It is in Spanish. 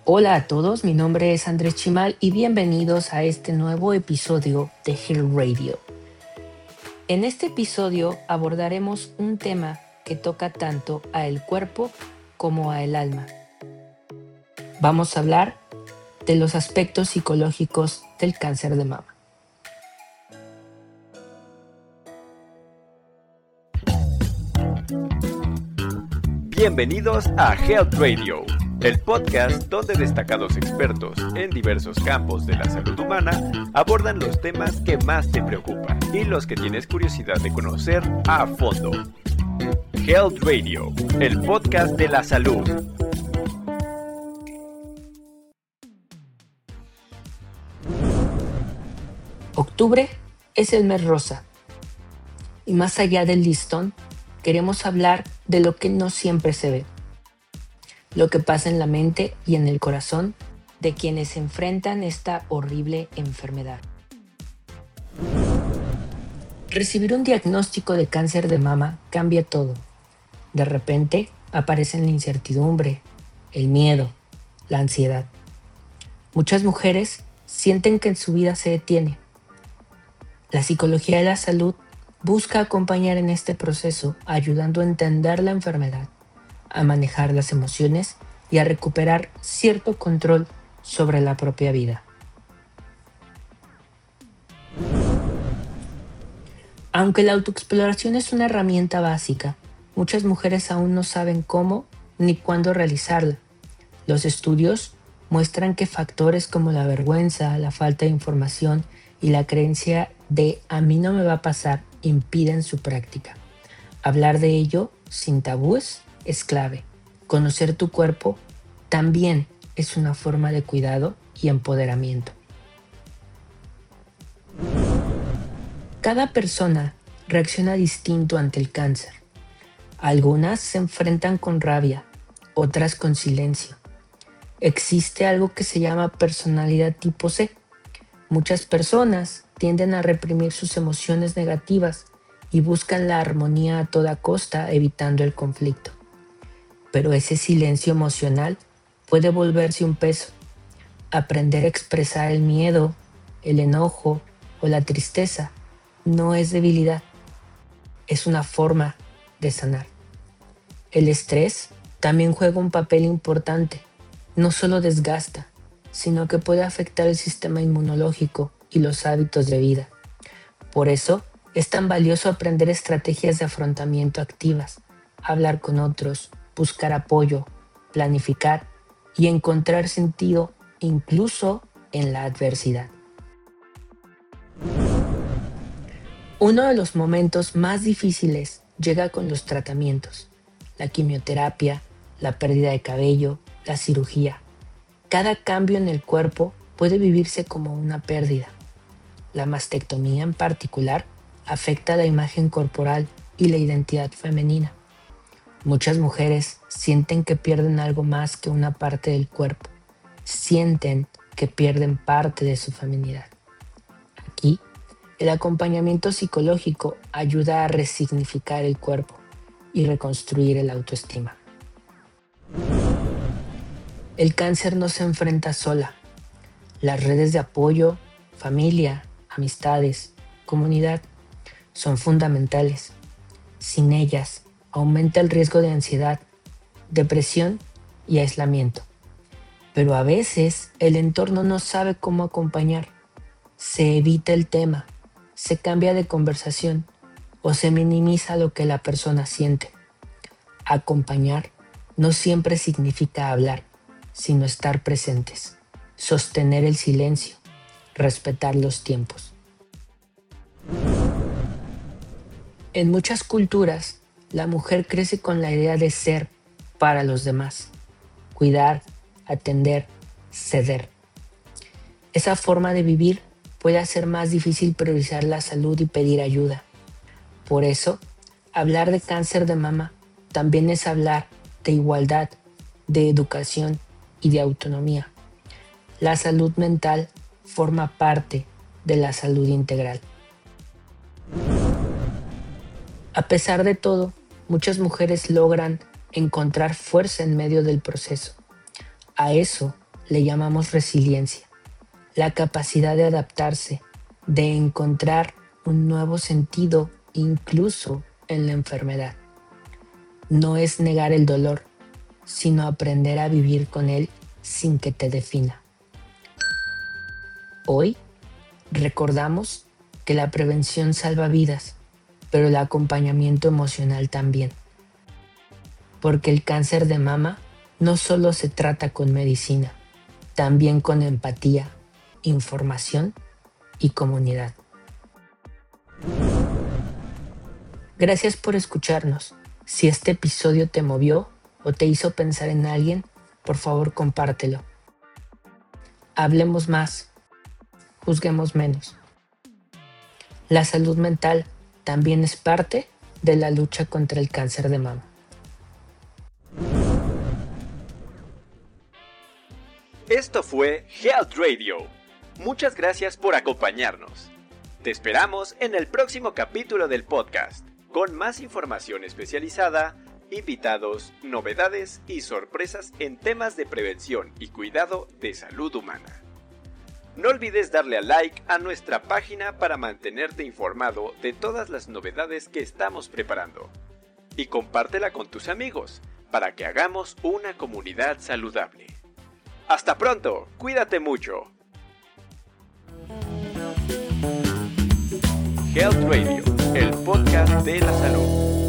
Hola a todos, mi nombre es Andrés Chimal y bienvenidos a este nuevo episodio de Health Radio. En este episodio abordaremos un tema que toca tanto a el cuerpo como a el alma. Vamos a hablar de los aspectos psicológicos del cáncer de mama. Bienvenidos a Health Radio, el podcast donde destacados expertos en diversos campos de la salud humana abordan los temas que más te preocupan y los que tienes curiosidad de conocer a fondo. Health Radio, el podcast de la salud. Octubre es el mes rosa y más allá del listón queremos hablar de lo que no siempre se ve, lo que pasa en la mente y en el corazón de quienes enfrentan esta horrible enfermedad. Recibir un diagnóstico de cáncer de mama cambia todo. De repente aparecen la incertidumbre, el miedo, la ansiedad. Muchas mujeres sienten que su vida se detiene. La psicología de la salud busca acompañar en este proceso, ayudando a entender la enfermedad, a manejar las emociones y a recuperar cierto control sobre la propia vida. Aunque la autoexploración es una herramienta básica, muchas mujeres aún no saben cómo ni cuándo realizarla. Los estudios muestran que factores como la vergüenza, la falta de información y la creencia de "a mí no me va a pasar" impiden su práctica. Hablar de ello sin tabúes es clave. Conocer tu cuerpo también es una forma de cuidado y empoderamiento. Cada persona reacciona distinto ante el cáncer. Algunas se enfrentan con rabia, otras con silencio. Existe algo que se llama personalidad tipo C. Muchas personas tienden a reprimir sus emociones negativas y buscan la armonía a toda costa, evitando el conflicto. Pero ese silencio emocional puede volverse un peso. Aprender a expresar el miedo, el enojo o la tristeza no es debilidad, es una forma de sanar. El estrés también juega un papel importante. No solo desgasta, sino que puede afectar el sistema inmunológico y los hábitos de vida. Por eso es tan valioso aprender estrategias de afrontamiento activas, hablar con otros, buscar apoyo, planificar y encontrar sentido incluso en la adversidad. Uno de los momentos más difíciles llega con los tratamientos, la quimioterapia, la pérdida de cabello, la cirugía. Cada cambio en el cuerpo puede vivirse como una pérdida. La mastectomía en particular afecta la imagen corporal y la identidad femenina. Muchas mujeres sienten que pierden algo más que una parte del cuerpo. Sienten que pierden parte de su feminidad. Aquí, el acompañamiento psicológico ayuda a resignificar el cuerpo y reconstruir el autoestima. El cáncer no se enfrenta sola. Las redes de apoyo, familia, amistades, comunidad son fundamentales. Sin ellas, aumenta el riesgo de ansiedad, depresión y aislamiento. Pero a veces el entorno no sabe cómo acompañar. Se evita el tema, se cambia de conversación o se minimiza lo que la persona siente. Acompañar no siempre significa hablar, sino estar presentes, sostener el silencio, respetar los tiempos. En muchas culturas, la mujer crece con la idea de ser para los demás, cuidar, atender, ceder. Esa forma de vivir puede hacer más difícil priorizar la salud y pedir ayuda. Por eso, hablar de cáncer de mama también es hablar de igualdad, de educación y de autonomía. La salud mental forma parte de la salud integral. A pesar de todo, muchas mujeres logran encontrar fuerza en medio del proceso. A eso le llamamos resiliencia, la capacidad de adaptarse, de encontrar un nuevo sentido incluso en la enfermedad. No es negar el dolor, sino aprender a vivir con él sin que te defina. Hoy recordamos que la prevención salva vidas, pero el acompañamiento emocional también. Porque el cáncer de mama no solo se trata con medicina, también con empatía, información y comunidad. Gracias por escucharnos. Si este episodio te movió o te hizo pensar en alguien, por favor compártelo. Hablemos más, juzguemos menos. La salud mental también es parte de la lucha contra el cáncer de mama. Esto fue Health Radio. Muchas gracias por acompañarnos. Te esperamos en el próximo capítulo del podcast, con más información especializada, invitados, novedades y sorpresas en temas de prevención y cuidado de salud humana. No olvides darle a like a nuestra página para mantenerte informado de todas las novedades que estamos preparando. Y compártela con tus amigos para que hagamos una comunidad saludable. ¡Hasta pronto! ¡Cuídate mucho! Health Radio, el podcast de la salud.